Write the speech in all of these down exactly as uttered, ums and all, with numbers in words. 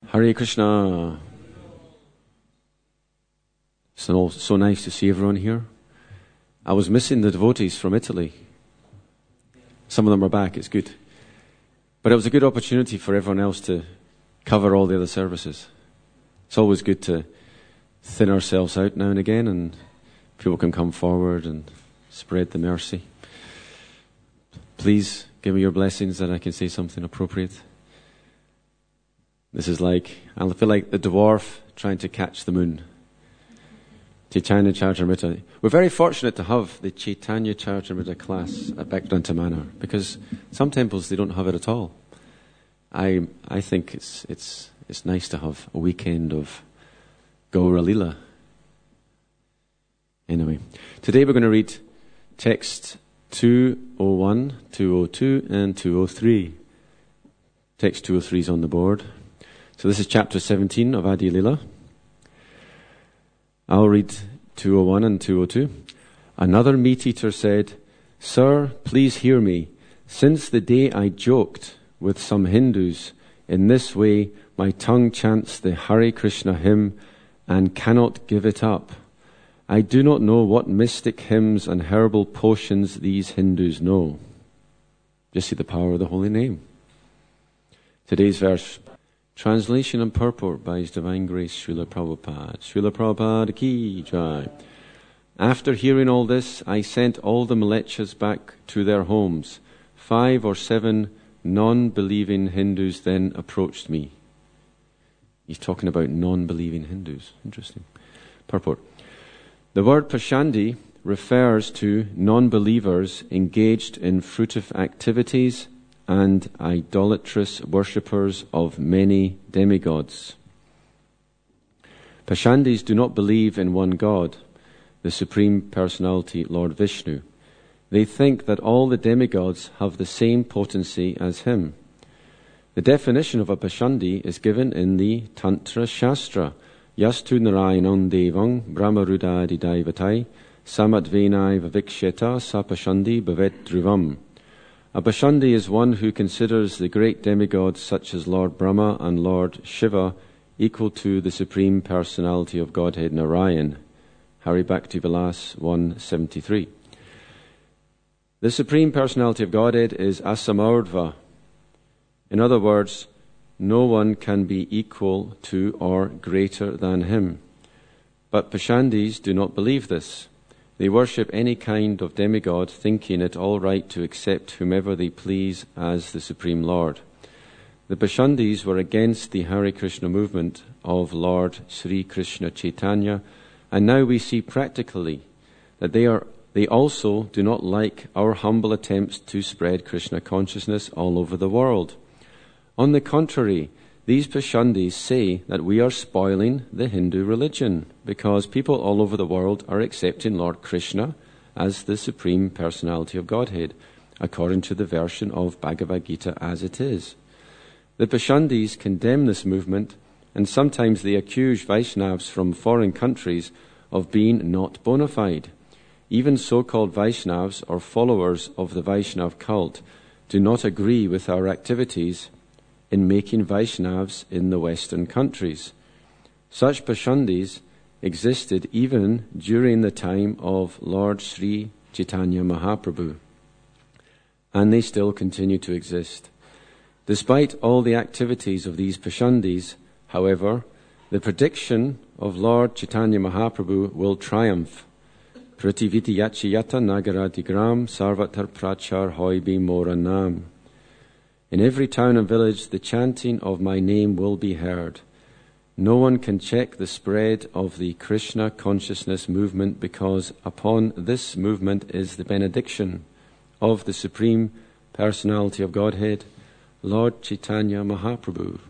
Hare Krishna. So, so nice to see everyone here. I was missing the devotees from Italy. Some of them are back, it's good. But it was a good opportunity for everyone else to cover all the other services. It's always good to thin ourselves out now and again, and people can come forward and spread the mercy. Please give me your blessings that I can say something appropriate. This is like, I feel like the dwarf trying to catch the moon. Chaitanya Charitamrita. We're very fortunate to have the Chaitanya Charitamrita class at Bhaktivedanta Manor, because some temples, they don't have it at all. I I think it's it's it's nice to have a weekend of Gaura Lila. Anyway, today we're going to read text two oh one, two oh two, and two oh three. Text two oh three is on the board. So this is chapter seventeen of Adi Lila. I'll read two oh one and two oh two. Another meat-eater said, "Sir, please hear me. Since the day I joked with some Hindus, in this way my tongue chants the Hare Krishna hymn and cannot give it up. I do not know what mystic hymns and herbal potions these Hindus know." Just see the power of the holy name. Today's verse, translation and purport by His Divine Grace Srila Prabhupada. Srila Prabhupada ki jai. After hearing all this, I sent all the Mlechas back to their homes. Five or seven non-believing Hindus then approached me. He's talking about non-believing Hindus. Interesting. Purport. The word Pashandi refers to non-believers engaged in fruitive activities and idolatrous worshippers of many demigods. Pashandis do not believe in one God, the Supreme Personality, Lord Vishnu. They think that all the demigods have the same potency as him. The definition of a Pashandi is given in the Tantra Shastra, Yastu Narayanan Devang Brahmarudadi Daivatai Samatvenai Vaviksheta Sapashandi Bhavet Dhruvam. A Pashandi is one who considers the great demigods such as Lord Brahma and Lord Shiva equal to the Supreme Personality of Godhead Narayan. Hari Bhakti Vilas one seventy-three. The Supreme Personality of Godhead is Asamardva. In other words, no one can be equal to or greater than him. But Pashandis do not believe this. They worship any kind of demigod, thinking it all right to accept whomever they please as the Supreme Lord. The Pashandis were against the Hare Krishna movement of Lord Sri Krishna Chaitanya, and now we see practically that they are they also do not like our humble attempts to spread Krishna consciousness all over the world. On the contrary, these Pashandis say that we are spoiling the Hindu religion because people all over the world are accepting Lord Krishna as the Supreme Personality of Godhead, according to the version of Bhagavad Gita as it is. The Pashandis condemn this movement, and sometimes they accuse Vaishnavas from foreign countries of being not bona fide. Even so-called Vaishnavas or followers of the Vaishnav cult do not agree with our activities in making Vaishnavas in the Western countries. Such Pashandis existed even during the time of Lord Sri Chaitanya Mahaprabhu, and they still continue to exist. Despite all the activities of these Pashandis, however, the prediction of Lord Chaitanya Mahaprabhu will triumph. Prativiti yachiyata nagaradigram sarvatar prachar hoibi moranam. In every town and village, the chanting of my name will be heard. No one can check the spread of the Krishna consciousness movement, because upon this movement is the benediction of the Supreme Personality of Godhead, Lord Chaitanya Mahaprabhu.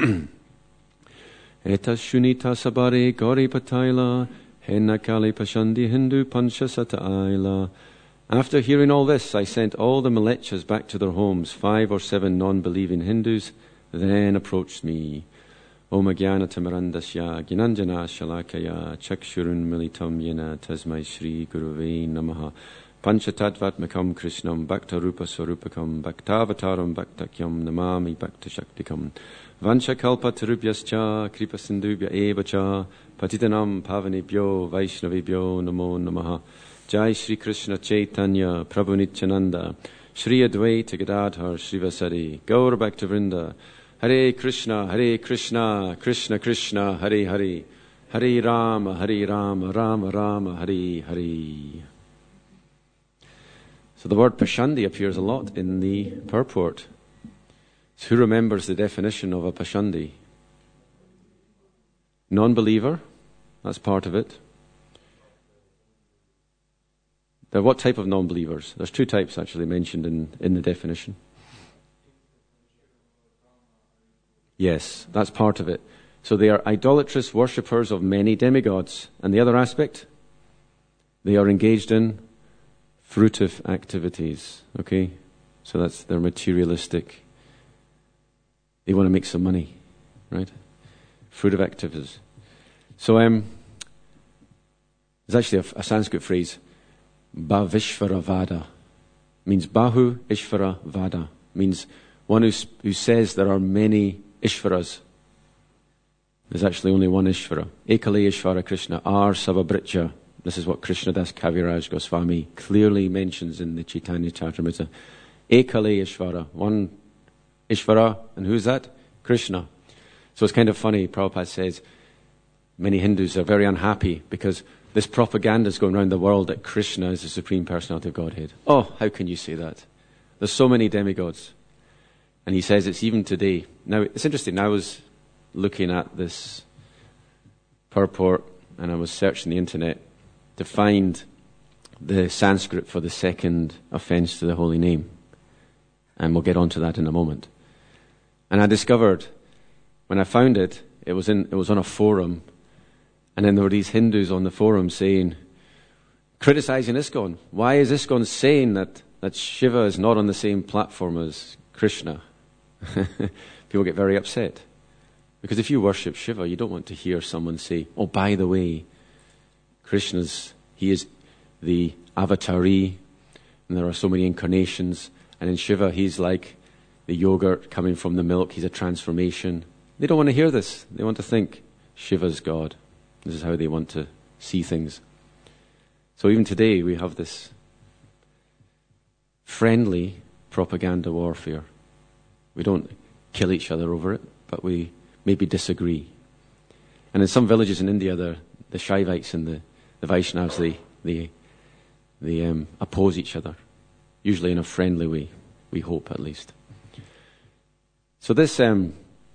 Etas shunita sabare gauri pataila, henna kali pashandi hindu panchasata aila. After hearing all this, I sent all the Mlechas back to their homes. Five or seven non-believing Hindus then approached me. Om Jnana Timirandasya Gnanjana Shalakaya Chakshurun Militam Yena Tasmai Shri Guruve Namaha Panchatattvatmakam Krishnam Bhakta Rupa Swarupakam Bhaktavataram Bhaktakyam Namami Bhakta Shaktikam Vanchakalpa Tarubhyascha Kripa Sindhubhya Evacha Patitanam Pavanebhyo Vaishnavibhyo Namo Namaha. Jai Shri Krishna Chaitanya Prabhu Nityananda Shri Advaita Gadadhar Srivasari Gaur Bhaktavrinda Hare Krishna Hare Krishna Krishna Krishna Hare Hare Hare Rama Hare Rama Rama Rama Hare Hare. So the word Pashandi appears a lot in the purport. So who remembers the definition of a Pashandi? Non-believer, that's part of it. Now, what type of non-believers? There's two types actually mentioned in, in the definition. Yes, that's part of it. So they are idolatrous worshippers of many demigods. And the other aspect? They are engaged in fruitive activities. Okay? So that's they're materialistic. They want to make some money. Right? Fruitive activities. So um, there's actually a, a Sanskrit phrase, Bhavishvara Vada, means Bahu Ishvara Vada, means one who, who says there are many Ishvaras. There's actually only one Ishvara. Ekale Ishvara Krishna, Ar Savabritya. This is what Krishnadas Kaviraj Goswami clearly mentions in the Chaitanya Charitamrita. Ekale Ishvara, one Ishvara, and who's that? Krishna. So it's kind of funny, Prabhupada says, many Hindus are very unhappy because this propaganda is going around the world that Krishna is the Supreme Personality of Godhead. Oh, how can you say that? There's so many demigods. And he says it's even today. Now, it's interesting. I was looking at this purport and I was searching the internet to find the Sanskrit for the second offense to the holy name. And we'll get onto that in a moment. And I discovered, when I found it, it was in, it was on a forum. And then there were these Hindus on the forum saying, criticizing ISKCON. Why is ISKCON saying that, that Shiva is not on the same platform as Krishna? People get very upset. Because if you worship Shiva, you don't want to hear someone say, oh, by the way, Krishna's, he is the avatari, and there are so many incarnations. And in Shiva, he's like the yogurt coming from the milk. He's a transformation. They don't want to hear this. They want to think Shiva's God. This is how they want to see things. So even today we have this friendly propaganda warfare. We don't kill each other over it, but we maybe disagree. And in some villages in India, the, the Shaivites and the, the Vaishnavas, they, they, they um, oppose each other, usually in a friendly way, we hope at least. So this... Um,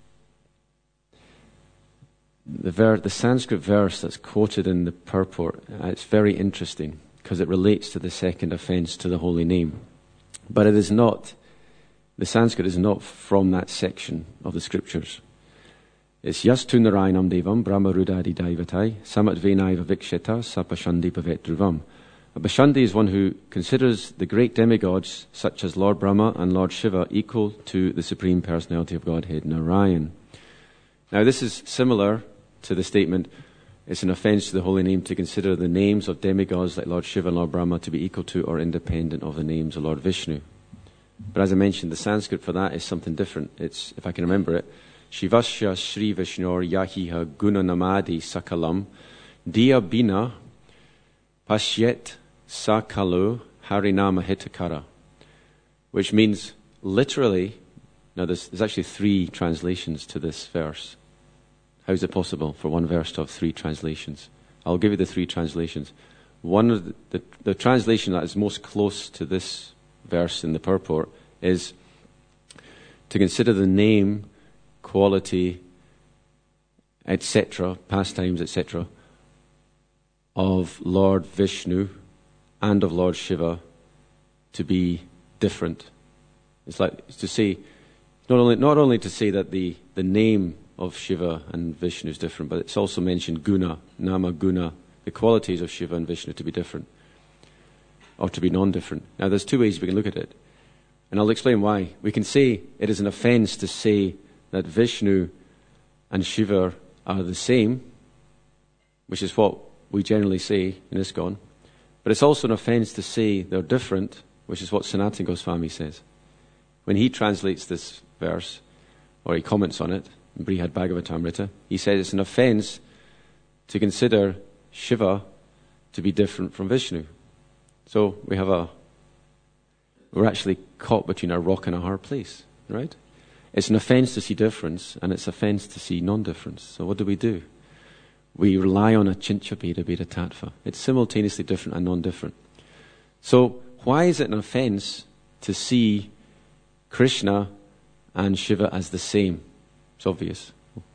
The, ver- the Sanskrit verse that's quoted in the purport, uh, it's very interesting because it relates to the second offense to the holy name. But it is not, the Sanskrit is not from that section of the scriptures. It's Yastu Narayanam Devam Brahma Rudadi Daivatai Samat Venaiva Viksheta Sapashandi Bhavet Dhruvam. A Bashandi is one who considers the great demigods such as Lord Brahma and Lord Shiva equal to the Supreme Personality of Godhead, Narayan. Now this is similar to the statement, it's an offense to the holy name to consider the names of demigods like Lord Shiva and Lord Brahma to be equal to or independent of the names of Lord Vishnu. But as I mentioned, the Sanskrit for that is something different. It's, if I can remember it, Shivasya Shri Vishnur Yahiha Gunanamadi Sakalam Diya Bina Pashyet Sakalu Harinama Hitakara, which means literally, now there's, there's actually three translations to this verse. How is it possible for one verse to have three translations? I'll give you the three translations. One of the, the, the translation that is most close to this verse in the purport is to consider the name, quality, et cetera, pastimes, et cetera, of Lord Vishnu and of Lord Shiva to be different. It's like it's to say, not only not only to say that the, the name of Shiva and Vishnu is different, but it's also mentioned guna, nama guna, the qualities of Shiva and Vishnu to be different, or to be non-different. Now there's two ways we can look at it, and I'll explain why. We can say it is an offense to say that Vishnu and Shiva are the same, which is what we generally say in ISKCON, But it's also an offense to say they're different, which is what Sanatana Goswami says. When he translates this verse, or he comments on it, in Brihad Bhagavatamrita, he says it's an offense to consider Shiva to be different from Vishnu. So we have a, we're actually caught between a rock and a hard place, right? It's an offense to see difference, and it's an offense to see non-difference. So what do we do? We rely on a Chincha Bheda Bheda Tattva. It's simultaneously different and non-different. So why is it an offense to see Krishna and Shiva as the same? It's obvious.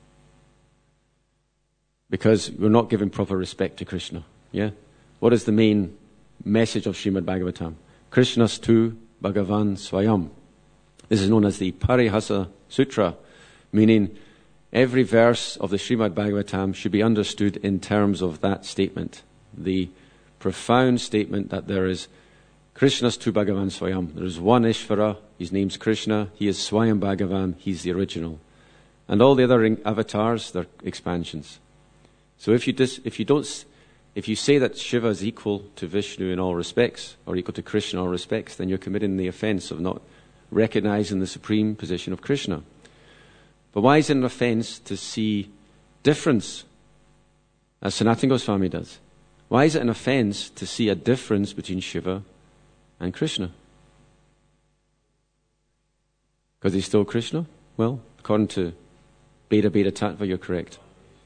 Because we're not giving proper respect to Krishna. Yeah? What is the main message of Srimad Bhagavatam? Krishnastu Bhagavan Swayam. This is known as the Parihasa Sutra, meaning every verse of the Srimad Bhagavatam should be understood in terms of that statement. The profound statement that there is Krishnastu Bhagavan Swayam. There is one Ishvara, his name's Krishna, he is Swayam Bhagavan, he's the original. And all the other avatars, they're expansions. So if you dis, if you don't, if you say that Shiva is equal to Vishnu in all respects, or equal to Krishna in all respects, then you're committing the offense of not recognizing the supreme position of Krishna. But why is it an offense to see difference, as Sanatana Goswami does? Why is it an offense to see a difference between Shiva and Krishna? Because he's still Krishna? Well, according to Bheda Bheda Tattva, you're correct.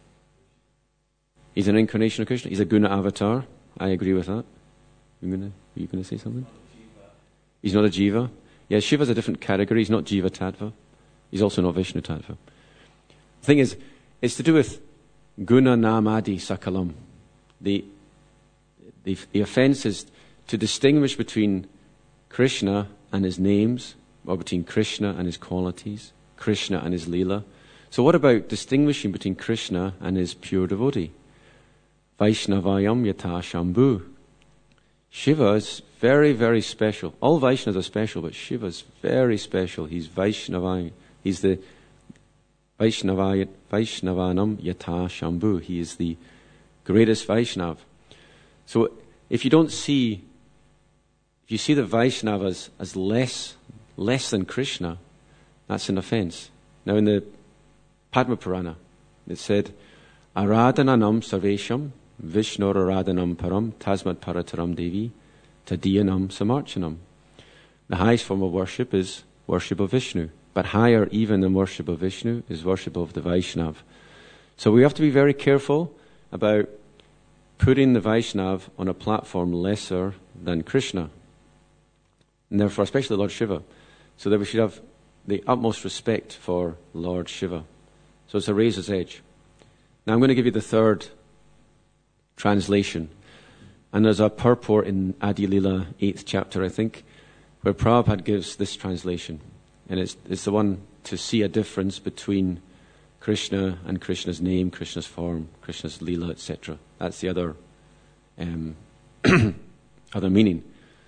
He's an incarnation of Krishna. He's a guna avatar. I agree with that. You gonna, are you going to say something? He's not a jiva. Yeah, Shiva's a different category. He's not jiva tattva. He's also not Vishnu tattva. The thing is, it's to do with guna namadi sakalam. The, the, the offense is to distinguish between Krishna and his names, or between Krishna and his qualities, Krishna and his Leela. So what about distinguishing between Krishna and his pure devotee? Vaishnavayam yata Shambhu. Shiva is very, very special. All Vaishnavas are special, but Shiva is very special. He's Vaishnavayam. He's the Vaishnavayam, Vaishnavanam yata Shambhu. He is the greatest Vaishnav. So if you don't see, if you see the Vaishnavas as less, less than Krishna, that's an offense. Now in the Padma Purana, it said, Aradhananam sarvesham, Vishnur Aradhanam param, tasmad parataram devi, tadiyanam samarchanam. The highest form of worship is worship of Vishnu. But higher even than worship of Vishnu is worship of the Vaishnav. So we have to be very careful about putting the Vaishnav on a platform lesser than Krishna. And therefore, especially Lord Shiva. So that we should have the utmost respect for Lord Shiva. So it's a razor's edge. Now I'm going to give you the third translation. And there's a purport in Adi Lila, eighth chapter, I think, where Prabhupada gives this translation. And it's, it's the one to see a difference between Krishna and Krishna's name, Krishna's form, Krishna's Leela, et cetera. That's the other, um, other meaning.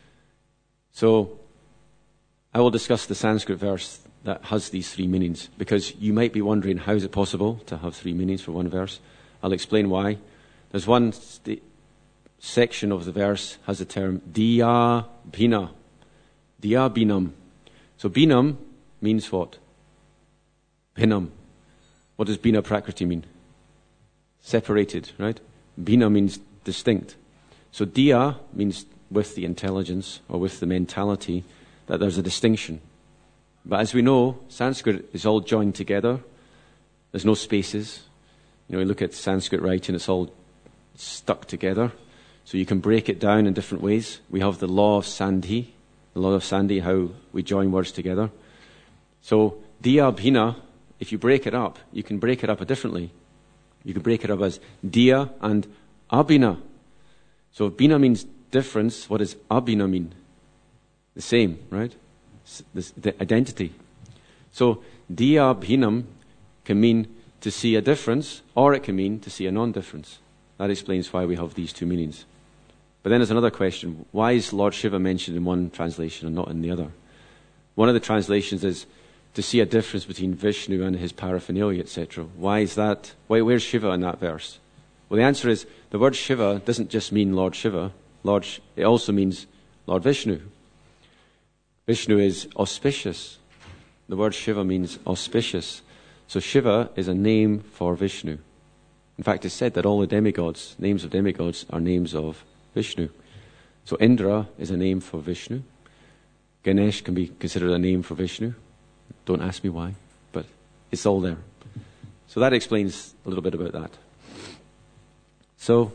So I will discuss the Sanskrit verse that has these three meanings, because you might be wondering, how is it possible to have three meanings for one verse? I'll explain why. There's one st- section of the verse has the term diya bhina, diya binam. So binam means what? Bhinam. What does bina prakriti mean? Separated, right? Bina means distinct. So diya means with the intelligence or with the mentality that there's a distinction. But as we know, Sanskrit is all joined together. There's no spaces. You know, you look at Sanskrit writing, it's all stuck together. So you can break it down in different ways. We have the law of Sandhi, the law of Sandhi, how we join words together. So diya bhina, if you break it up, you can break it up differently. You can break it up as diya and abhina. So bhina means difference. What does abhina mean? The same, right? This, the identity. So diya bhinam can mean to see a difference, or it can mean to see a non-difference. That explains why we have these two meanings. But then there's another question. Why is Lord Shiva mentioned in one translation and not in the other? One of the translations is to see a difference between Vishnu and his paraphernalia, et cetera. Why is that? Why, where's Shiva in that verse? Well, the answer is the word Shiva doesn't just mean Lord Shiva. Lord, it also means Lord Vishnu. Vishnu is auspicious. The word Shiva means auspicious. So Shiva is a name for Vishnu. In fact, it's said that all the demigods, names of demigods, are names of Vishnu. So Indra is a name for Vishnu. Ganesh can be considered a name for Vishnu. Don't ask me why, but it's all there. So that explains a little bit about that. So,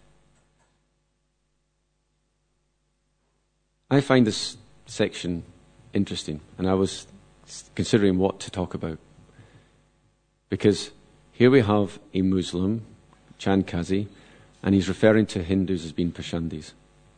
I find this section interesting, and I was considering what to talk about. Because here we have a Muslim, Chandkazi, and he's referring to Hindus as being Pashandis.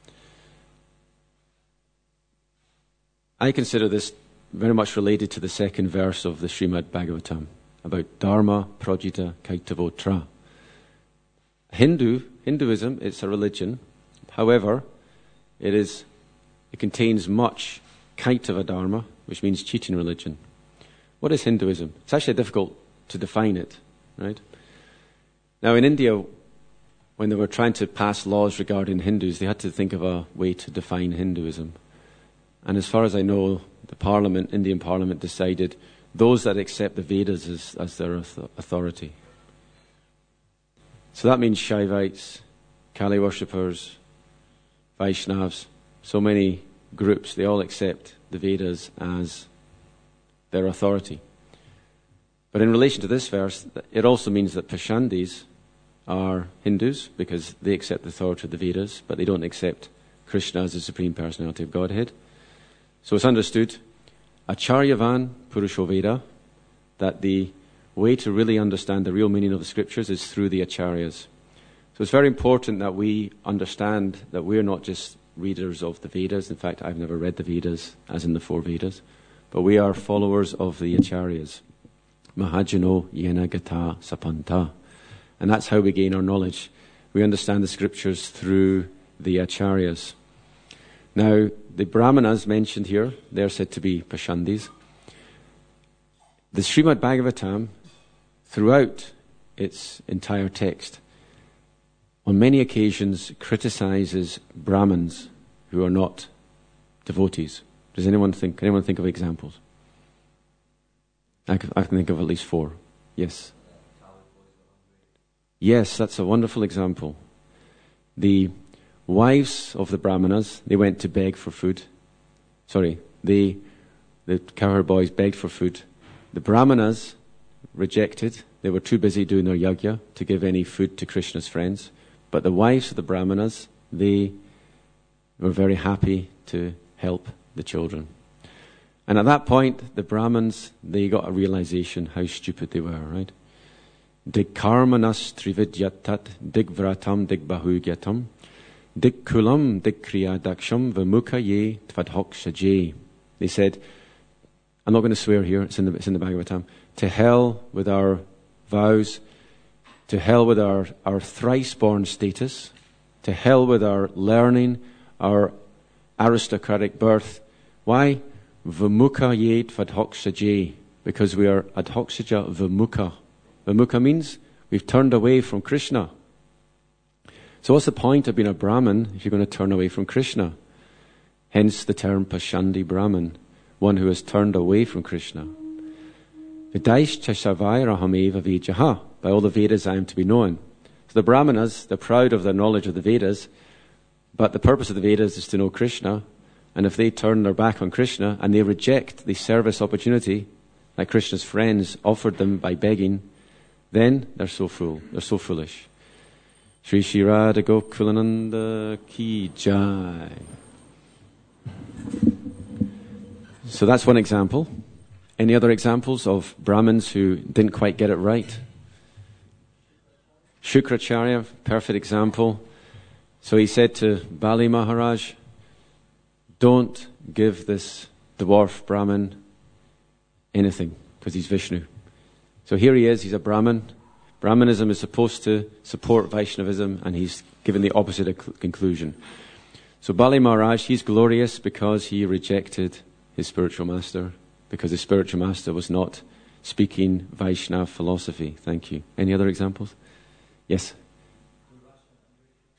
I consider this very much related to the second verse of the Srimad Bhagavatam about Dharma Prajita Kaitavotra. Hindu, Hinduism, it's a religion. However, it is it contains much Kaitava Dharma, which means cheating religion. What is Hinduism? It's actually difficult to define it, right? Now in India, when they were trying to pass laws regarding Hindus, they had to think of a way to define Hinduism. And as far as I know, the Parliament, Indian Parliament, decided those that accept the Vedas as, as their authority. So that means Shaivites, Kali worshippers, Vaishnavas, so many groups, they all accept the Vedas as their authority. But in relation to this verse, it also means that Pashandis are Hindus because they accept the authority of the Vedas, but they don't accept Krishna as the Supreme Personality of Godhead. So it's understood, Acharyavan Purushoveda, that the way to really understand the real meaning of the scriptures is through the Acharyas. So it's very important that we understand that we're not just readers of the Vedas. In fact, I've never read the Vedas, as in the four Vedas, but we are followers of the Acharyas. Mahajano Yena Gata Sapanta. And that's how we gain our knowledge. We understand the scriptures through the Acharyas. Now, the Brahmanas mentioned here, they're said to be Pashandis. The Srimad Bhagavatam, throughout its entire text, on many occasions criticizes Brahmins who are not devotees. Does anyone think, can anyone think of examples? I can, I can think of at least four. Yes. Yes, that's a wonderful example. The wives of the Brahmanas, they went to beg for food. Sorry, they, the cowherd boys begged for food. The Brahmanas rejected. They were too busy doing their yajna to give any food to Krishna's friends. But the wives of the Brahmanas, they were very happy to help the children. And at that point, the Brahmins, they got a realization how stupid they were, right? Dig karmanas trividyatat, dig vratam, dig bahugyatam, dig kulam, dig kriya daksham, vamukha ye tvadhokshaje. They said, I'm not going to swear here, it's in the, it's in the Bhagavatam, to hell with our vows, to hell with our, our thrice-born status, to hell with our learning, our aristocratic birth. Why? Vamukha ye tvadhokshaje, because we are adhokshaja vamukha. Vamukha means we've turned away from Krishna. So what's the point of being a Brahmin if you're going to turn away from Krishna? Hence the term Pashandi Brahmin, one who has turned away from Krishna. Vidaishcha Shavai Rahameva Vijaha. By all the Vedas I am to be known. So the Brahmanas, they're proud of their knowledge of the Vedas, but the purpose of the Vedas is to know Krishna. And if they turn their back on Krishna and they reject the service opportunity that Krishna's friends offered them by begging, then they're so fool, they're so foolish. Shri Shri Radha Gokulananda Ki Jai. So that's one example. Any other examples of Brahmins who didn't quite get it right? Shukracharya, perfect example. So he said to Bali Maharaj, don't give this dwarf Brahmin anything, because he's Vishnu. So here he is, he's a Brahmin. Brahmanism is supposed to support Vaishnavism, and he's given the opposite conclusion. So Bali Maharaj, he's glorious because he rejected his spiritual master, because the spiritual master was not speaking Vaishnava philosophy. Thank you. Any other examples? Yes?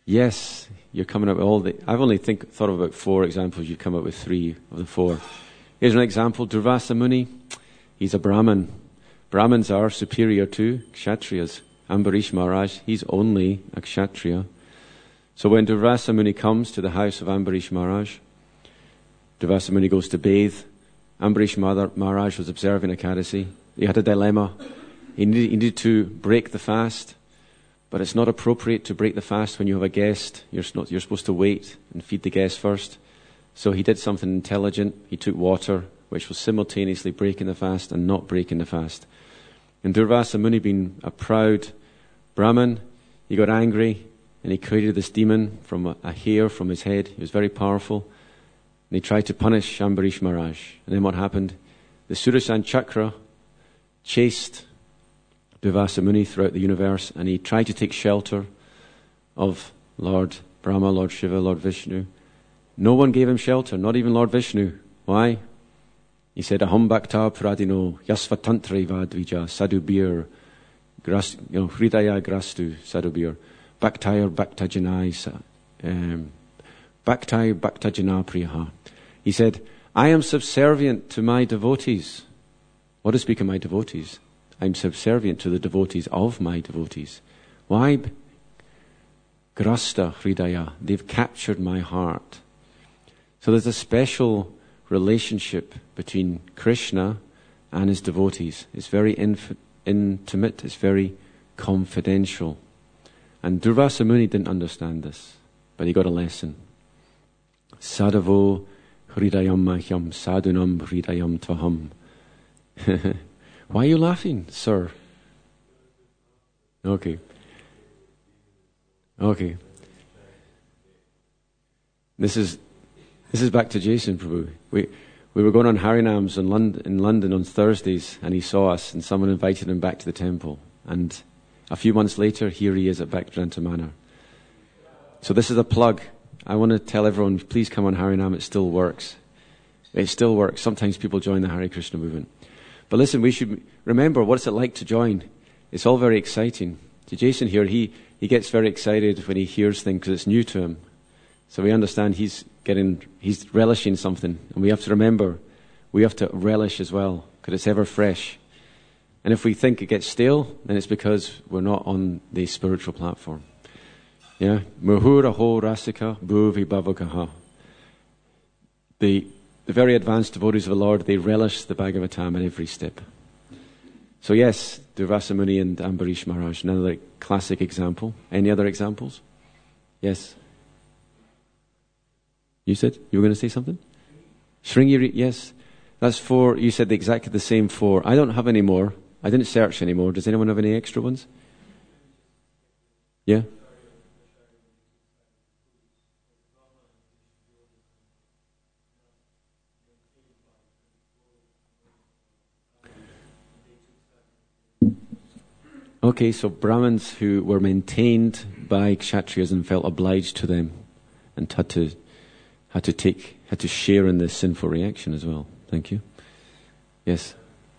Yes, you're coming up with all the... I've only think, thought of about four examples. You've come up with three of the four. Here's an example. Durvasa Muni, he's a Brahmin. Brahmins are superior to Kshatriyas. Ambarish Maharaj, he's only a Kshatriya. So when Durvasa Muni comes to the house of Ambarish Maharaj, Durvasa Muni goes to bathe. Ambarish Maharaj was observing Ekadasi. He had a dilemma. He needed, he needed to break the fast, but it's not appropriate to break the fast when you have a guest. You're, not, you're supposed to wait and feed the guest first. So he did something intelligent. He took water, which was simultaneously breaking the fast and not breaking the fast. And Durvasa Muni, being a proud Brahmin, he got angry and he created this demon from a, a hair from his head. He was very powerful. And he tried to punish Ambarish Maharaj. And then what happened? The Sudarshan Chakra chased Durvasa Muni throughout the universe, and he tried to take shelter of Lord Brahma, Lord Shiva, Lord Vishnu. No one gave him shelter, not even Lord Vishnu. Why? He said, Aham bhakta pradino yasvatantre vadvija sadubir gras, you know, hridaya grastu sadubir bhaktayar bhaktajanai um, bhaktayar bhaktajana priyaha. He said, I am subservient to my devotees. What does speak of my devotees? I'm subservient to the devotees of my devotees. Why? Grasta hridaya. They've captured my heart. So there's a special relationship between Krishna and his devotees. It's very inf- intimate. It's very confidential. And Durvasa Muni didn't understand this, but he got a lesson. Sadhavo hridayam mahyam sadhunam hridayam tvaham. Why are you laughing, sir? Okay. Okay. This is this is back to Jason Prabhu. We we were going on Harinams in London, in London on Thursdays, and he saw us, and someone invited him back to the temple. And a few months later, here he is at Bhaktivedanta Manor. So this is a plug. I want to tell everyone, please come on Harinam. It still works. It still works. Sometimes people join the Hare Krishna movement. But listen, we should remember, what's it like to join? It's all very exciting. To Jason here, he, he gets very excited when he hears things because it's new to him. So we understand he's getting, he's relishing something. And we have to remember, we have to relish as well, because it's ever fresh. And if we think it gets stale, then it's because we're not on the spiritual platform. Yeah? Muhuraho rasika bhuvi bhavakaha. The The very advanced devotees of the Lord, they relish the Bhagavatam at every step. So yes, Durvasa Muni and Ambarish Maharaj, another classic example. Any other examples? Yes. You said you were going to say something? Sringiri, yes. That's four. You said exactly the same four. I don't have any more. I didn't search anymore. Does anyone have any extra ones? Yeah? Okay, so Brahmins who were maintained by Kshatriyas and felt obliged to them and had to had to take had to share in this sinful reaction as well. Thank you. Yes.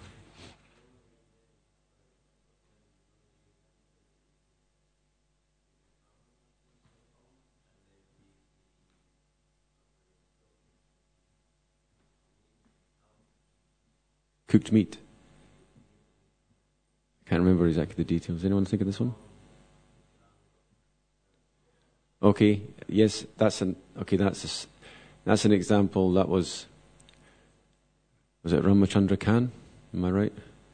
Cooked meat. Can't remember exactly the details. Anyone think of this one? Okay, yes, that's an okay. That's a, that's an example. That was was it Ramachandra Khan? Am I right?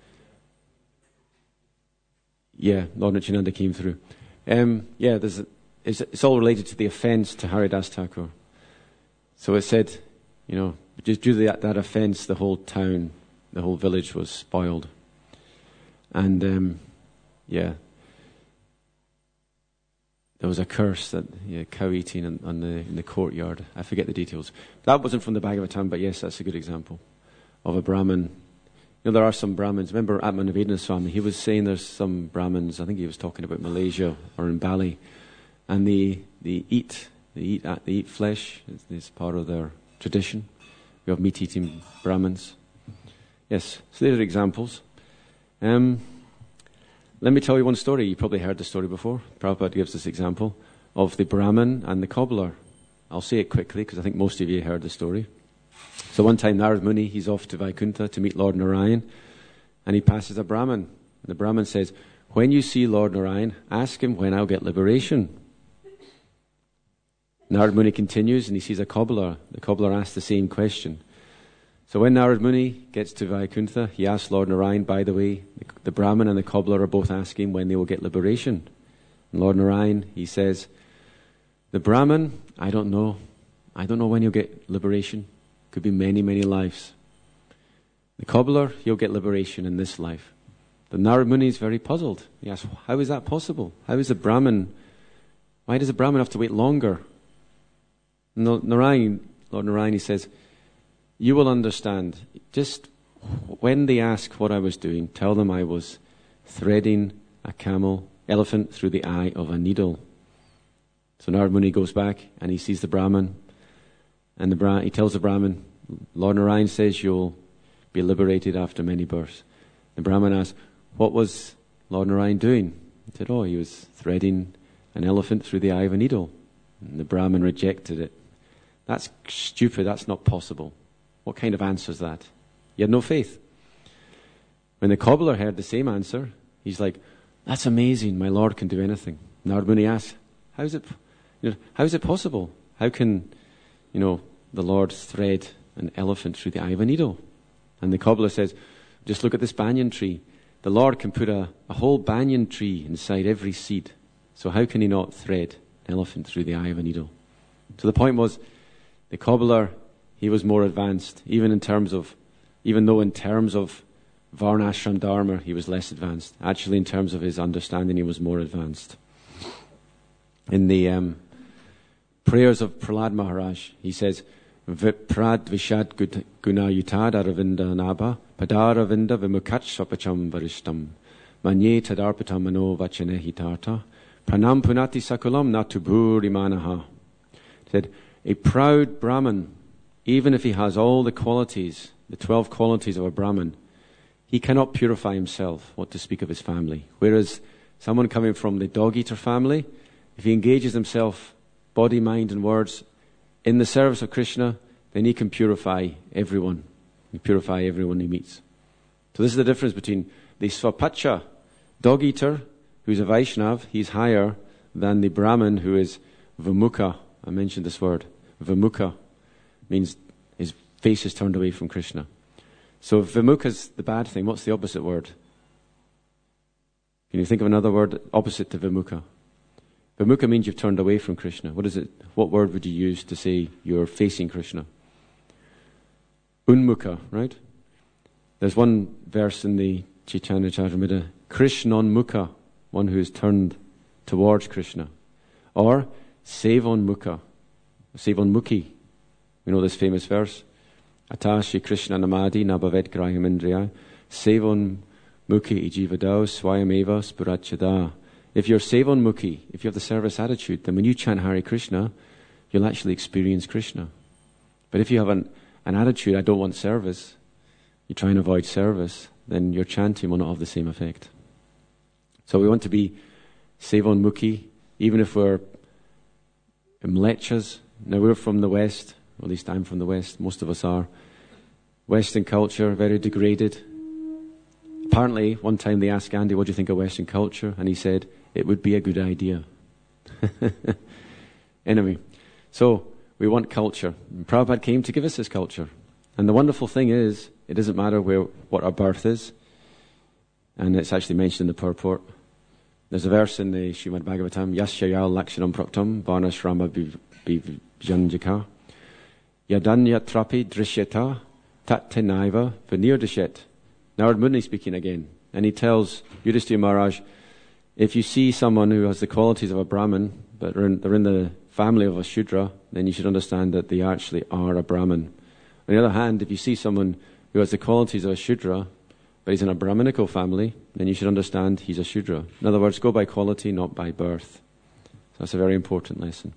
Yeah, Lord Nityananda came through. Um, yeah, there's a, it's, it's all related to the offence to Haridas Thakur. So it said, you know, just due to that, that offence, the whole town, the whole village was spoiled. And, um, yeah, there was a curse that, yeah, cow eating in, on the, in the courtyard. I forget the details. That wasn't from the Bhagavatam, but yes, that's a good example of a Brahmin. You know, there are some Brahmins. Remember Atmanavedana Swami? He was saying there's some Brahmins, I think he was talking about Malaysia or in Bali, and they, they eat, they eat, they eat flesh. It's, it's part of their tradition. We have meat-eating Brahmins. Yes, so these are examples. Um, let me tell you one story. You probably heard the story before. Prabhupada gives this example. of the Brahmin and the cobbler. I'll say it quickly because I think most of you heard the story. So one time Narad Muni, he's off to Vaikuntha to meet Lord Narayan, and he passes a Brahmin. And the Brahmin says, when you see Lord Narayan, ask him when I'll get liberation. Narad Muni continues and he sees a cobbler. The cobbler asks the same question. So when Narad Muni gets to Vaikuntha, he asks Lord Narayan, by the way, the Brahmin and the cobbler are both asking when they will get liberation. And Lord Narayan, he says, the Brahmin, I don't know. I don't know when he'll get liberation. Could be many, many lives. The cobbler, he'll get liberation in this life. The Narad Muni is very puzzled. He asks, how is that possible? How is the Brahmin, why does the Brahmin have to wait longer? And Narayan, Lord Narayan, he says, you will understand. Just when they ask what I was doing, tell them I was threading a camel, elephant through the eye of a needle. So Narad Muni goes back and he sees the Brahmin, and the Bra- he tells the Brahmin, Lord Narayan says you'll be liberated after many births. The Brahmin asks, what was Lord Narayan doing? He said, oh, he was threading an elephant through the eye of a needle. And the Brahmin rejected it. That's stupid, that's not possible. What kind of answer is that? He had no faith. When the cobbler heard the same answer, he's like, that's amazing, my Lord can do anything. Narad Muni asks, how is it, you know, how is it possible? How can, you know, the Lord thread an elephant through the eye of a needle? And the cobbler says, just look at this banyan tree. The Lord can put a, a whole banyan tree inside every seed. So how can he not thread an elephant through the eye of a needle? So the point was, the cobbler, he was more advanced, even in terms of, even though in terms of Varnashram Dharma, he was less advanced. Actually, in terms of his understanding, he was more advanced. In the um, prayers of Prahlad Maharaj, he says, Viprad Vishad Guna Yutad Aravinda Nabha Padaravinda Vimukach Swapacham Varishtam Manye Tadarpatam Mano Vachanehi Tarta Pranam Punati Sakulam Natubhuri Manaha. He said, a proud Brahmin, even if he has all the qualities, the twelve qualities of a Brahmin, he cannot purify himself, what to speak of his family. Whereas someone coming from the dog-eater family, if he engages himself, body, mind and words, in the service of Krishna, then he can purify everyone. He can purify everyone he meets. So this is the difference between the Swapacha, dog-eater, who's a Vaishnav, he's higher than the Brahmin who is Vimukha. I mentioned this word. Vimukha means his face is turned away from Krishna. So if Vimukha is the bad thing, what's the opposite word? Can you think of another word opposite to Vimukha? Vimukha means you've turned away from Krishna. What is it? What word would you use to say you're facing Krishna? Unmukha, right? There's one verse in the Chaitanya Charitamrita, Krishnan Mukha, one who is turned towards Krishna. Or Sevon Mukha, Sevon Mukhi. We know this famous verse. Atashi Krishna Namadi Nabhavet Graham Indriya Sevon Mukhi Ijivadao Swayameva Spurachada. If you're Sevon Mukhi, if you have the service attitude, then when you chant Hare Krishna, you'll actually experience Krishna. But if you have an, an attitude, I don't want service, you try and avoid service, then your chanting will not have the same effect. So we want to be Sevon Mukhi, even if we're Mlechas. Now we're from the West, or at least I'm from the West, most of us are. Western culture, very degraded. Apparently, one time they asked Gandhi, what do you think of Western culture? And he said, it would be a good idea. Anyway, so we want culture. And Prabhupada came to give us his culture. And the wonderful thing is, it doesn't matter where what our birth is. And it's actually mentioned in the purport. There's a verse in the Srimad Bhagavatam, Yasyayal Lakshanam Praktam Varnashrama Bhijanjaka Yadanyatrapi Drishyata Tattenaiva Vanirdishet. Narad Muni speaking again. And he tells Yudhishthira Maharaj, if you see someone who has the qualities of a Brahmin, but they're in, they're in the family of a Shudra, then you should understand that they actually are a Brahmin. On the other hand, if you see someone who has the qualities of a Shudra, but he's in a Brahminical family, then you should understand he's a Shudra. In other words, go by quality, not by birth. So that's a very important lesson.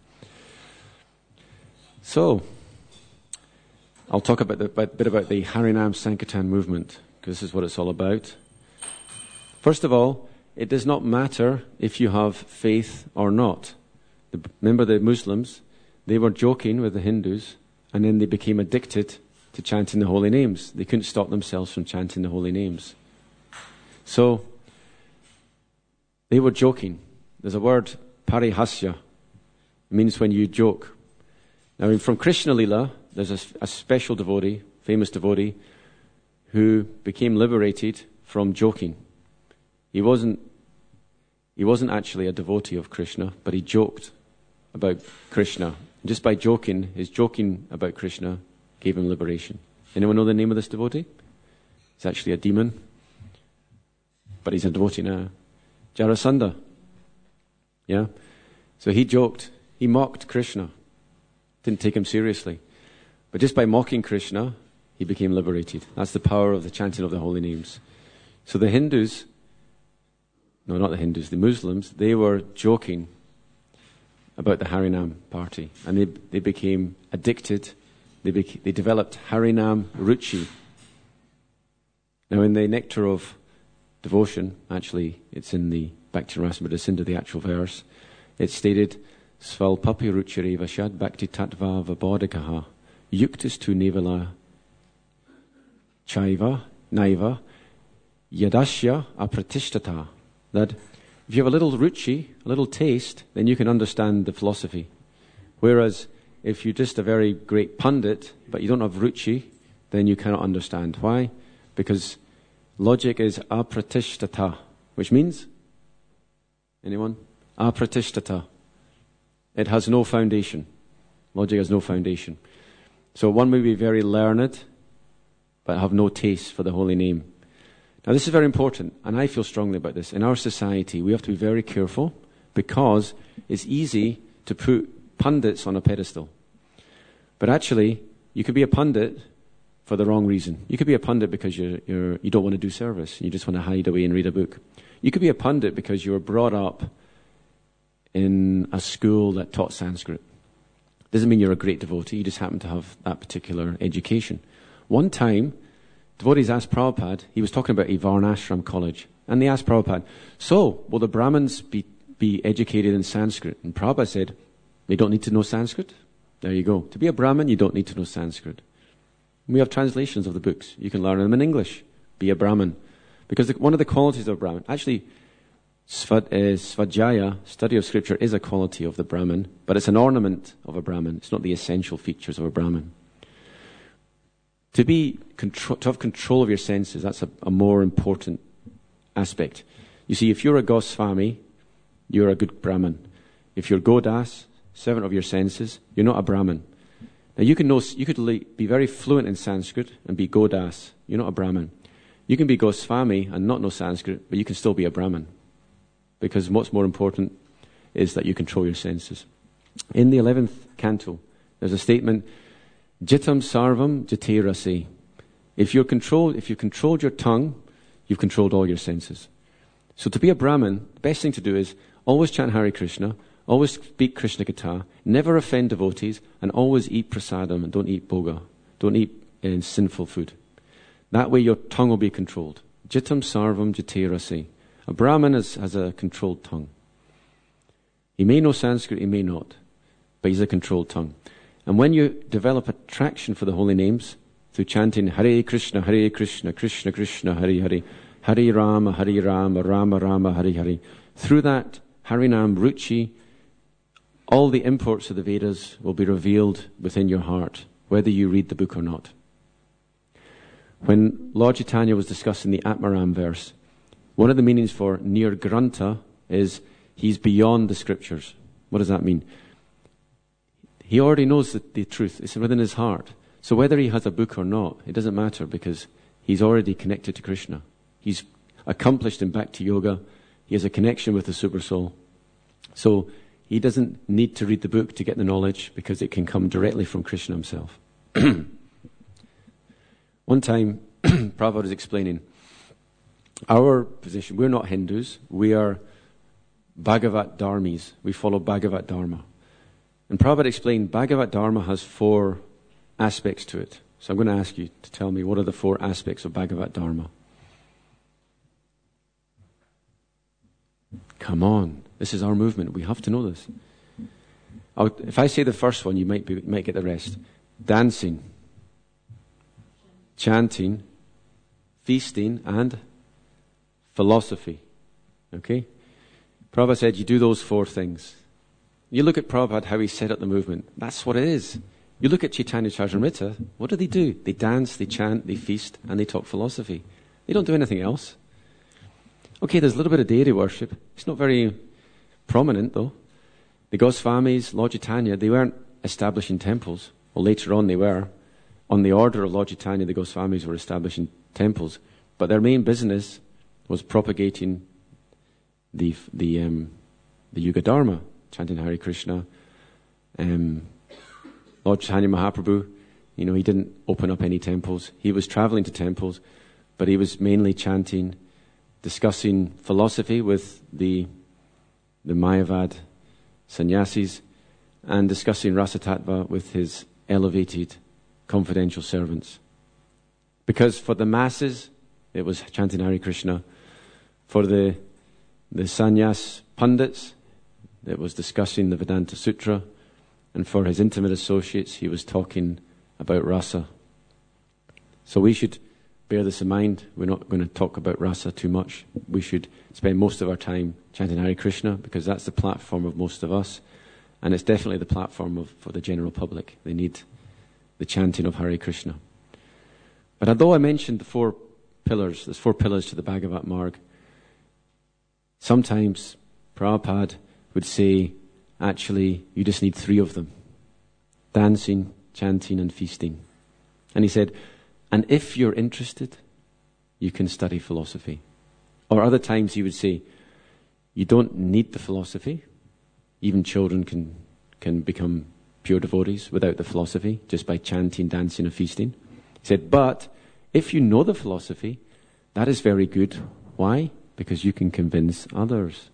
So, I'll talk about the, a bit about the Harinam Sankirtan movement, because this is what it's all about. First of all, it does not matter if you have faith or not. The, remember the Muslims? They were joking with the Hindus, and then they became addicted to chanting the holy names. They couldn't stop themselves from chanting the holy names. So, they were joking. There's a word, parihasya. It means when you joke. Now, from Krishna Lila, there's a, a special devotee, famous devotee, who became liberated from joking. He wasn't, he wasn't actually a devotee of Krishna, but he joked about Krishna. And just by joking, his joking about Krishna gave him liberation. Anyone know the name of this devotee? He's actually a demon, but he's a devotee now. Jarasandha. Yeah? So he joked. He mocked Krishna. Didn't take him seriously. But just by mocking Krishna, he became liberated. That's the power of the chanting of the holy names. So the Hindus, no, not the Hindus, the Muslims, they were joking about the Harinam party. And they they became addicted. They bec- they developed Harinam Ruchi. Now in the Nectar of Devotion, actually, it's in the Bhakti Rasamrita Sindhu, the actual verse, it's stated, Svalpapi Ruchire Vashad Bhakti Tattva Vabodhikaha Yuktis tu Nevala Chaiva Naiva Yadashya Apratishtata. That if you have a little ruchi, a little taste, then you can understand the philosophy. Whereas if you're just a very great pundit, but you don't have ruchi, then you cannot understand. Why? Because logic is apratishtata, which means, anyone? Apratishtata. It has no foundation. Logic has no foundation. So one may be very learned, but have no taste for the holy name. Now this is very important, and I feel strongly about this. In our society, we have to be very careful, because it's easy to put pundits on a pedestal. But actually, you could be a pundit for the wrong reason. You could be a pundit because you're, you're, you don't want to do service. You just want to hide away and read a book. You could be a pundit because you were brought up in a school that taught Sanskrit. Doesn't mean you're a great devotee. You just happen to have that particular education. One time, devotees asked Prabhupada, he was talking about a Varnashram college, and they asked Prabhupada, so, will the Brahmins be, be educated in Sanskrit? And Prabhupada said, they don't need to know Sanskrit. There you go. To be a Brahmin, you don't need to know Sanskrit. We have translations of the books. You can learn them in English. Be a Brahmin. Because the, one of the qualities of Brahmin, actually, Svad, uh, Svadhyaya, study of scripture, is a quality of the Brahmin, but it's an ornament of a Brahmin. It's not the essential features of a Brahmin. To be control, to have control of your senses, that's a, a more important aspect. You see, if you're a Goswami, you're a good Brahmin. If you're Godas, servant of your senses, you're not a Brahmin. Now you can know, you could be very fluent in Sanskrit and be Godas. You're not a Brahmin. You can be Goswami and not know Sanskrit, but you can still be a Brahmin. Because what's more important is that you control your senses. In the eleventh canto, there's a statement, Jitam sarvam jiterasi. If you're controlled, if you've controlled your tongue, you've controlled all your senses. So to be a Brahmin, the best thing to do is always chant Hare Krishna, always speak Krishna Katha, never offend devotees, and always eat prasadam and don't eat bhoga. Don't eat uh, sinful food. That way your tongue will be controlled. Jitam sarvam jiterasi. A Brahmin has, has a controlled tongue. He may know Sanskrit, he may not, but he's a controlled tongue. And when you develop attraction for the holy names, through chanting Hare Krishna, Hare Krishna, Krishna Krishna, Hare Hare, Hare Rama, Hare Rama, Rama Rama, Hare Hare, through that Harinam Ruchi, all the imports of the Vedas will be revealed within your heart, whether you read the book or not. When Lord Chaitanya was discussing the Atmaram verse, one of the meanings for near Granta is he's beyond the scriptures. What does that mean? He already knows the, the truth. It's within his heart. So whether he has a book or not, it doesn't matter because he's already connected to Krishna. He's accomplished in Bhakti Yoga. He has a connection with the Super Soul. So he doesn't need to read the book to get the knowledge because it can come directly from Krishna himself. One time, Prabhupada was explaining, our position, we're not Hindus, we are Bhagavat Dharmis. We follow Bhagavat Dharma. And Prabhupada explained Bhagavat Dharma has four aspects to it. So I'm going to ask you to tell me what are the four aspects of Bhagavat Dharma. Come on, this is our movement. We have to know this. I'll, if I say the first one, you might be, might get the rest. Dancing, chanting, feasting, and philosophy. Okay? Prabhupada said you do those four things. You look at Prabhupada, how he set up the movement. That's what it is. You look at Chaitanya Charitamrita, what do they do? They dance, they chant, they feast, and they talk philosophy. They don't do anything else. Okay, there's a little bit of deity worship. It's not very prominent, though. The Goswamis, Lord Chaitanya, they weren't establishing temples. Well, later on they were. On the order of Lord Chaitanya, the Goswamis were establishing temples. But their main business was propagating the the um, the Yuga Dharma, chanting Hare Krishna. Um, Lord Chaitanya Mahaprabhu, you know, he didn't open up any temples. He was traveling to temples, but he was mainly chanting, discussing philosophy with the the Mayavad sannyasis, and discussing Rasa Tattva with his elevated confidential servants. Because for the masses, it was chanting Hare Krishna. For the the sannyas pundits, it was discussing the Vedanta Sutra. And for his intimate associates, he was talking about rasa. So we should bear this in mind. We're not going to talk about rasa too much. We should spend most of our time chanting Hare Krishna, because that's the platform of most of us. And it's definitely the platform of, for the general public. They need the chanting of Hare Krishna. But although I mentioned the four pillars, there's four pillars to the Bhagavat Marg, sometimes Prabhupada would say, actually, you just need three of them. Dancing, chanting, and feasting. And he said, and if you're interested, you can study philosophy. Or other times he would say, you don't need the philosophy. Even children can, can become pure devotees without the philosophy, just by chanting, dancing, and feasting. He said, but if you know the philosophy, that is very good. Why? Because you can convince others.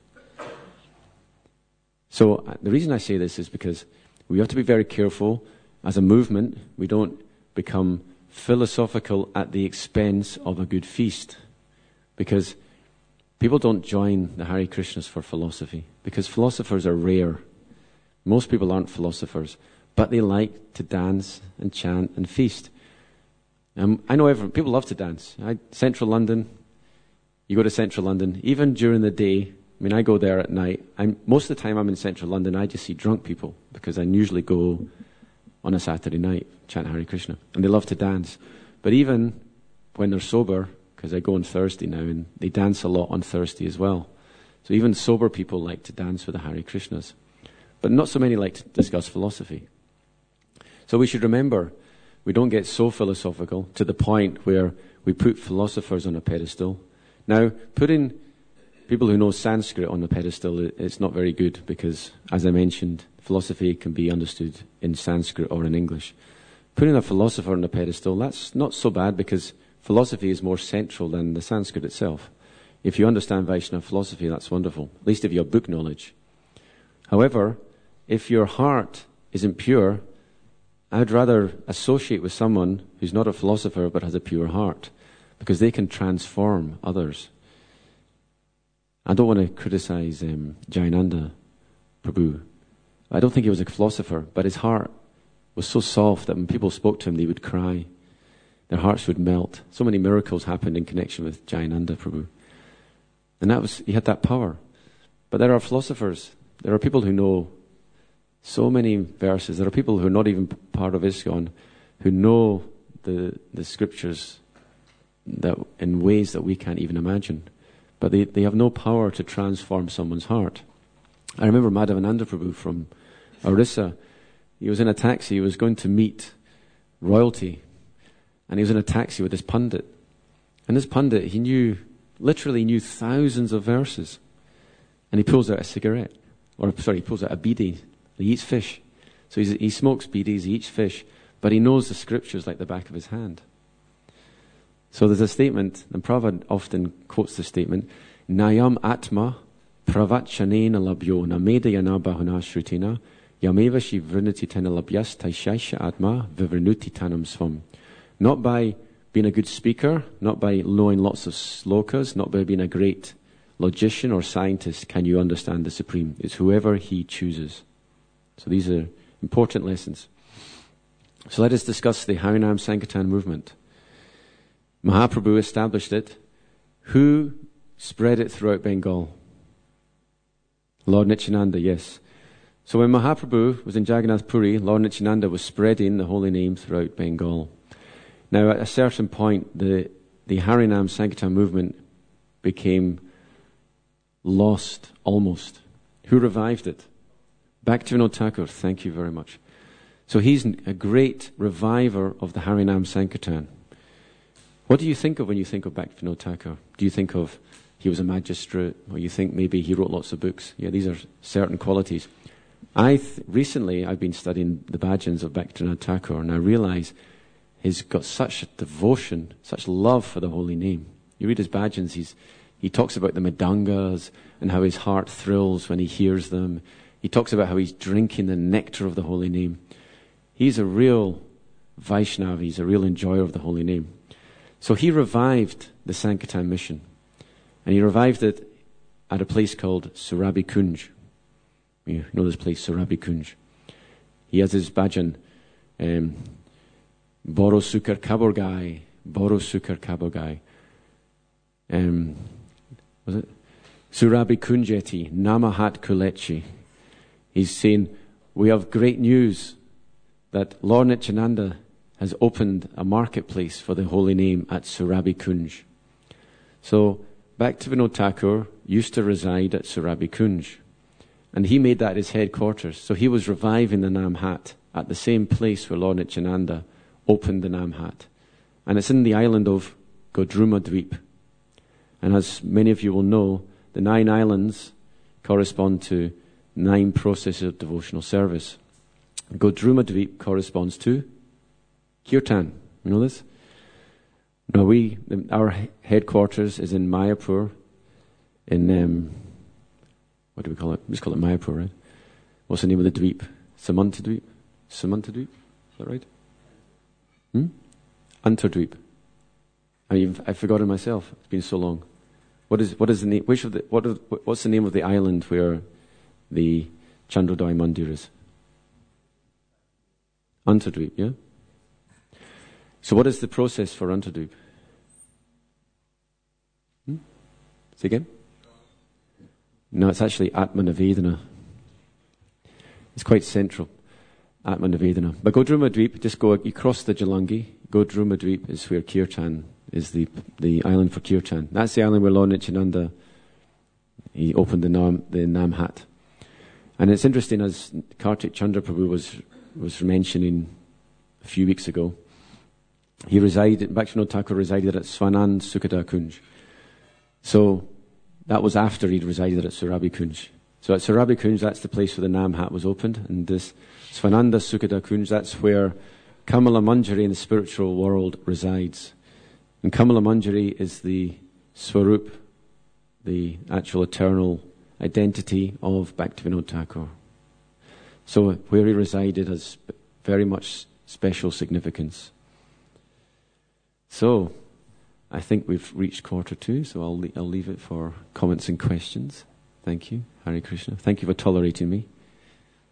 So uh, the reason I say this is because we have to be very careful as a movement. We don't become philosophical at the expense of a good feast. Because people don't join the Hare Krishnas for philosophy. Because philosophers are rare. Most people aren't philosophers. But they like to dance and chant and feast. Um, I know everyone, people love to dance. I, Central London, you go to Central London, even during the day. I mean, I go there at night. I'm, most of the time I'm in Central London, I just see drunk people, because I usually go on a Saturday night, chant Hare Krishna. And they love to dance. But even when they're sober, because I go on Thursday now, and they dance a lot on Thursday as well. So even sober people like to dance with the Hare Krishnas. But not so many like to discuss philosophy. So we should remember, we don't get so philosophical to the point where we put philosophers on a pedestal. Now, putting people who know Sanskrit on the pedestal, it's not very good, because, as I mentioned, philosophy can be understood in Sanskrit or in English. Putting a philosopher on the pedestal, that's not so bad, because philosophy is more central than the Sanskrit itself. If you understand Vaishnava philosophy, that's wonderful, at least if you have book knowledge. However, if your heart isn't pure, I'd rather associate with someone who's not a philosopher but has a pure heart, because they can transform others. I don't want to criticize um, Jayananda Prabhu. I don't think he was a philosopher, but his heart was so soft that when people spoke to him, they would cry. Their hearts would melt. So many miracles happened in connection with Jayananda Prabhu. And that was, he had that power. But there are philosophers. There are people who know so many verses. There are people who are not even part of ISKCON, who know the the scriptures that in ways that we can't even imagine. But they, they have no power to transform someone's heart. I remember Madhavananda Prabhu from Orissa. He was in a taxi. He was going to meet royalty. And he was in a taxi with this pundit. And this pundit, he knew, literally knew thousands of verses. And he pulls out a cigarette. Or, sorry, he pulls out a bidi. He eats fish. So he's, he smokes bidis, he eats fish. But he knows the scriptures like the back of his hand. So there's a statement, and Prabhupada often quotes the statement, Nayam Atma Pravachanena Labyo Namedayana Bahuna Shrutina Yameva Shi Vrinati Tanalabhyas Taishaisha Atma Vivrinuti Tanam Swam. Not by being a good speaker, not by knowing lots of slokas, not by being a great logician or scientist can you understand the Supreme. It's whoever he chooses. So these are important lessons. So let us discuss the Harinam Sankirtan movement. Mahaprabhu established it. Who spread it throughout Bengal? Lord Nityananda, yes. So when Mahaprabhu was in Jagannath Puri, Lord Nityananda was spreading the holy name throughout Bengal. Now, at a certain point, the, the Harinam Sankirtan movement became lost, almost. Who revived it? Bhaktivinoda Thakur, thank you very much. So he's a great reviver of the Harinam Sankirtan. What do you think of when you think of Bhaktivinoda Thakur? Do you think of he was a magistrate, or you think maybe he wrote lots of books? Yeah, these are certain qualities. I th- recently I've been studying the bhajans of Bhaktivinoda Thakur, and I realize he's got such devotion, such love for the holy name. You read his bhajans, he's, he talks about the Mridangas and how his heart thrills when he hears them. He talks about how he's drinking the nectar of the holy name. He's a real Vaishnava, he's a real enjoyer of the holy name. So he revived the Sankirtan mission. And he revived it at a place called Surabhi Kunj. You know this place, Surabhi Kunj. He has his bhajan, um, Boro Sukar Kaborgai, Boro Sukar Kaborgai. Um, was it? Surabhi Kunjeti, Namahat Kulechi. He's saying, we have great news that Lord Nityananda has opened a marketplace for the holy name at Surabhi Kunj. So, Bhaktivinoda Thakur used to reside at Surabhi Kunj. And he made that his headquarters. So he was reviving the Namhat at the same place where Lord Nityananda opened the Namhat. And it's in the island of Godruma Dweep. And as many of you will know, the nine islands correspond to nine processes of devotional service. Godruma Dweep corresponds to Kirtan. You know this? Now we, our headquarters is in Mayapur, in, um, what do we call it? We just call it Mayapur, right? What's the name of the dweep? Samanta Dweep? Samanta Dweep? Is that right? Hmm? Antardweep. I mean, I've forgotten myself. It's been so long. What is what is the name? Which of the what? Are, what's the name of the island where the Chandrodaya Mandir is? Antardweep, yeah. So, what is the process for Antardweep? Hmm? Say again. No, it's actually Atmanavedana. It's quite central. Atmanavedana. But Godruma Dweep, just go. You cross the Jalangi. Godruma Dweep is where Kirtan is the the island for Kirtan. That's the island where Lord Nityananda he opened the Nam the Namhat. And it's interesting, as Kartik Chandra Prabhu was was mentioning a few weeks ago. He resided. Bhaktivinoda Thakur resided at Swanand Sukada Kunj. So that was after he'd resided at Surabhi Kunj. So at Surabhi Kunj, that's the place where the Namhat was opened, and this Swananda Sukada Kunj, that's where Kamala Manjari in the spiritual world resides. And Kamala Manjari is the Swarup, the actual eternal identity of Bhaktivinoda Thakur. So where he resided has very much special significance. So I think we've reached quarter two, so I'll, I'll leave it for comments and questions. Thank you. Hare Krishna. Thank you for tolerating me.